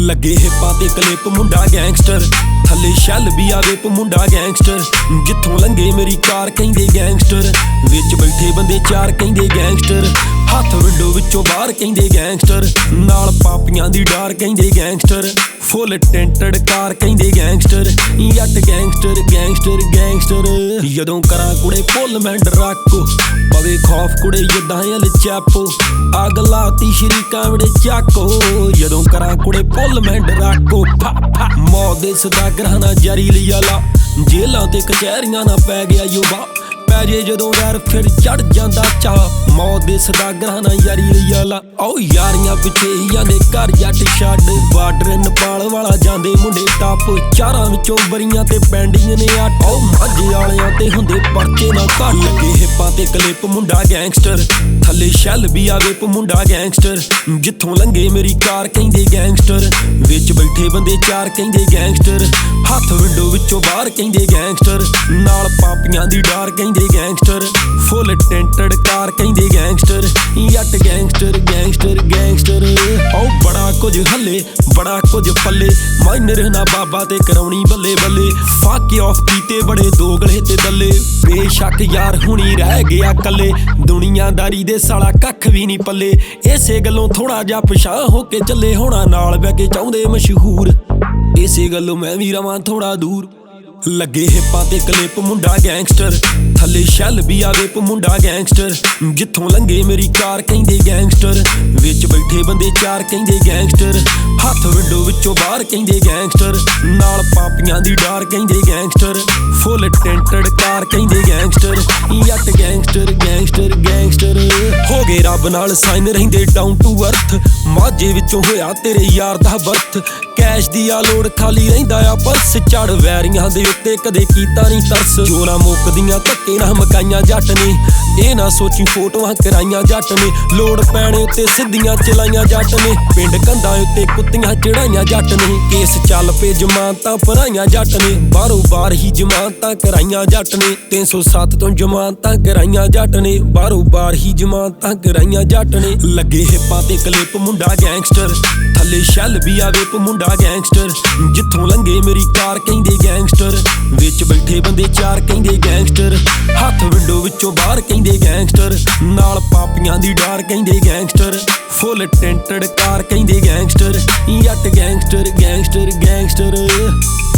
ਲੱਗੇ ਹਿੱਪਾਂ ਤੇ ਕਲਿੱਪ ਮੁੰਡਾ ਗੈਂਗਸਟਰ, ਥੱਲੇ ਸ਼ੈਲ ਵੀ ਆ ਵਿਪ ਮੁੰਡਾ ਗੈਂਗਸਟਰ। ਜਿੱਥੋਂ ਲੰਘੇ ਮੇਰੀ ਕਾਰ ਕਹਿੰਦੇ ਗੈਂਗਸਟਰ, ਵਿੱਚ ਬੈਠੇ ਬੰਦੇ ਚਾਰ ਕਹਿੰਦੇ ਗੈਂਗਸਟਰ। ਹੱਥ ਵਿੰਡੋ ਵਿੱਚੋਂ ਬਾਹਰ ਕਹਿੰਦੇ ਗੈਂਗਸਟਰ, ਨਾਲ ਪਾਪੀਆਂ ਦੀ ਡਾਰ ਕਹਿੰਦੇ ਗੈਂਗਸਟਰ। ਫੁੱਲ ਟੈਂਟਡ ਕਾਰ ਕਹਿੰਦੇ ਗੈਂਗਸਟਰ, ਯੱਟ ਗੈਂਗਸਟਰ ਗੈਂਗਸਟਰ ਗੈਂਗਸਟਰ। ਜਦੋਂ ਕਰਾਂ ਕੁੜੇ ਪੁੱਲ ਮੈਂ ਡਰਾਕੋ, ਪਵੇ ਖੌਫ ਕੁੜੇ ਜਿੱਦਾਂ ਅਲ ਚੈਪੋ। ਅੱਗ ਲਾਤੀ ਸ਼੍ਰੀ ਕਾਂਵੜੇ ਚਾਕੋ, ਜਦੋਂ ਕਰਾਂ ਕੁੜੇ ਪੁੱਲ ਮੈਂ ਡਰਾਕੋ। ਮੌਤ ਦੇ ਸਦਾਗਰਾਂ ਨਾਲ ਜਾਰੀ ਲਿਆ ਲਾ, ਜੇਲਾਂ ਤੇ ਕਚਹਿਰੀਆਂ ਨਾ ਪੈ ਗਿਆ ਯੁਵਾ। ਪੈ ਜੇ ਜਦੋਂ ਵੈਰ ਫਿਰ ਚੜ ਜਾਂਦਾ ਚਾਹ, ਮੌਤ ਦੇ ਸਦਾਗਰਾਂ ਨਾਲ ਯਾਰੀ ਲਿਆ ਲਾ। ਆਓ ਯਾਰੀਆਂ ਪਿੱਛੇ ਹੀ ਜਾਂਦੇ ਘਰ ਜੱਟ ਛੱਡ, ਬਾਰਡਰ ਨੇਪਾਲ ਵਾਲਾ ਜਾਂਦੇ ਮੁੰਡੇ ਟੱਪ। ਚਾਰਾਂ ਵਿੱਚੋਂ ਬਰੀਆਂ ਤੇ ਪੈਂਡਿੰਗ ਨੇ ਅੱਠ, ਆਓ ਮਾਝੇ ਵਾਲਿਆਂ ਤੇ ਹੁੰਦੇ ਪਰਚੇ ਨਾ ਘੱਟ। ਲੱਗੇ ਹਿੱਪਾਂ ਤੇ ਕਲਿੱਪ ਮੁੰਡਾ ਗੈਂਗਸਟਰ, ਥੱਲੇ ਸ਼ੈਲ ਵੀ ਆ ਵਿਪ ਮੁੰਡਾ ਗੈਂਗਸਟਰ। ਜਿੱਥੋਂ ਲੰਘੇ ਮੇਰੀ ਕਾਰ ਕਹਿੰਦੇ ਗੈਂਗਸਟਰ, ਵਿੱਚ ਬੈਠੇ ਬੰਦੇ ਚਾਰ ਕਹਿੰਦੇ ਗੈਂਗਸਟਰ। ਹੱਥ ਵਿੰਡੋ ਵਿੱਚੋਂ ਬਾਹਰ ਕਹਿੰਦੇ ਗੈਂਗਸਟਰ, ਨਾਲ ਪਾਪੀਆਂ ਦੀ ਡਾਰ ਕਹਿੰਦੇ ਗੈਂਗਸਟਰ। ਫੁੱਲ ਟੈਂਟਡ ਕਾਰ ਕਹਿੰਦੇ ਗੈਂਗਸਟਰ, ਯੱਟ ਗੈਂਗਸਟਰ ਗੈਂਗਸਟਰ ਗੈਂਗਸਟਰ। ਆਓ ਬੜਾ ਕੁਝ ਹੱਲੇ ਬੜਾ ਕੁਝ ਪੱਲੇ, ਮਾਈਨਰ ਨਾ ਬਾਬਾ ਤੇ ਕਰਾਉਣੀ ਬੱਲੇ ਬੱਲੇ। ਫਾਕੇ ਆਫ ਕੀਤੇ ਬੜੇ ਦੋਗਲੇ ਤੇ ਦੱਲੇ, ਬੇਸ਼ੱਕ ਯਾਰ ਹੁਣੀ ਰਹਿ ਗਿਆ ਕੱਲੇ। ਦੁਨੀਆਦਾਰੀ ਦੇ ਸਾਲਾ ਕੱਖ ਵੀ ਨਹੀਂ ਪੱਲੇ, ਇਸੇ ਗੱਲੋਂ ਥੋੜਾ ਜਿਹਾ ਪਛਾਣ ਹੋ ਕੇ ਚੱਲੇ। ਹੋਣਾ ਨਾਲ ਬਹਿ ਕੇ ਚਾਹੁੰਦੇ ਮਸ਼ਹੂਰ, ਇਸੇ ਗੱਲੋਂ ਮੈਂ ਵੀ ਰਵਾਂ ਥੋੜਾ ਦੂਰ। ਲੱਗੇ ਹਿੱਪਾਂ ਤੇ ਕਲਿੱਪ ਮੁੰਡਾ ਗੈਂਗਸਟਰ, ਥੱਲੇ ਸ਼ੈਲ ਵੀ ਆ ਵਿਪ ਮੁੰਡਾ ਗੈਂਗਸਟਰ। ਜਿੱਥੋਂ ਲੰਘੇ ਮੇਰੀ ਕਾਰ ਕਹਿੰਦੇ ਗੈਂਗਸਟਰ, ਵਿੱਚ ਬੈਠੇ ਬੰਦੇ ਚਾਰ ਕਹਿੰਦੇ ਗੈਂਗਸਟਰ। ਹੱਥ ਵਿੰਡੋ ਵਿੱਚੋਂ ਬਾਹਰ ਕਹਿੰਦੇ ਗੈਂਗਸਟਰ, ਨਾਲ ਪਾਪੀਆਂ ਦੀ ਡਾਰ ਕਹਿੰਦੇ ਗੈਂਗਸਟਰ। ਫੁੱਲ ਟੈਂਟਡ ਕਾਰ ਕਹਿੰਦੇ ਗੈਂਗਸਟਰ, ਯੱਟ ਗੈਂਗਸਟਰ ਗੈਂਗਸਟਰ ਗੈਂਗਸਟਰ। ਹੋ ਗਏ ਰੱਬ ਨਾਲ ਸਾਈਨ ਰਹਿੰਦੇ ਡਾਊਨ ਟੂ ਅਰਥ, ਮਾਝੇ ਵਿੱਚੋਂ ਹੋਇਆ ਤੇਰੇ ਯਾਰ ਦਾ ਬਰਥ। ਕੈਸ਼ ਦੀ ਆ ਲੋੜ ਖਾਲੀ ਰਹਿੰਦਾ ਆ ਪਰਸ, ਚੜ ਵੈਰੀਆਂ ਦੇ ਉੱਤੇ ਕਦੇ ਕੀਤਾ ਨਹੀਂ ਤਰਸ। ਜੋਰਾਂ ਮੁੱਕਦੀਆਂ ਧੱਕੇ ਨਾ ਮਕਾਈਆਂ ਜੱਟ ਨੇ, ਇਹ ਨਾ ਸੋਚੀ ਫੋਟੋਆਂ ਕਰਾਈਆਂ ਜੱਟ ਨੇ। ਲੋੜ ਪੈਣੇ ਉੱਤੇ ਸਿੱਧੀਆਂ ਚਲਾਈਆਂ ਜੱਟ ਨੇ, ਪਿੰਡ ਕੰਧਾਂ ਉੱਤੇ ਕੁੱਤੀਆਂ ਚੜਾਈਆਂ ਜੱਟ ਨੇ। ਕੇਸ ਚੱਲ ਪਏ ਜ਼ਮਾਨਤਾਂ ਭਰਾਈਆਂ ਜੱਟ ਨੇ, ਬਾਹਰੋਂ ਬਾਹਰ ਹੀ ਜ਼ਮਾਨਤਾਂ ਕਰਾਈਆਂ ਜੱਟ ਨੇ। 307 ਤੋਂ ਜ਼ਮਾਨਤਾਂ ਕਰਾਈਆਂ ਜੱਟ ਨੇ, ਬਾਹਰੋਂ ਬਾਹਰ ਹੀ ਜ਼ਮਾਨਤਾਂ ਕਰਾਈਆਂ ਜੱਟ ਨੇ। ਲੱਗੇ ਹਿੱਪਾਂ ਤੇ ਕਲਿੱਪ ਮੁੰਡਾ ਗੈਂਗਸਟਰ, ਥੱਲੇ ਸ਼ੈਲ ਵੀ ਆ ਵਿਪ ਮੁੰਡਾ ਗੈਂਗਸਟਰ। ਜਿੱਥੋਂ ਲੰਘੇ ਮੇਰੀ ਕਾਰ ਕਹਿੰਦੇ ਗੈਂਗਸਟਰ, ਵਿੱਚ ਬੈਠੇ ਬੰਦੇ ਚਾਰ ਕਹਿੰਦੇ ਗੈਂਗਸਟਰ। ਹੱਥ ਵਿੰਡੋ ਵਿੱਚੋਂ ਬਾਹਰ ਕਹਿੰਦੇ ਗੈਂਗਸਟਰ, ਨਾਲ ਪਾਪੀਆਂ ਦੀ ਡਾਰ ਕਹਿੰਦੇ ਗੈਂਗਸਟਰ। ਫੁੱਲ ਟੈਂਟਡ ਕਾਰ ਕਹਿੰਦੇ ਗੈਂਗਸਟਰ, ਯੱਟ ਗੈਂਗਸਟਰ ਗੈਂਗਸਟਰ ਗੈਂਗਸਟਰ।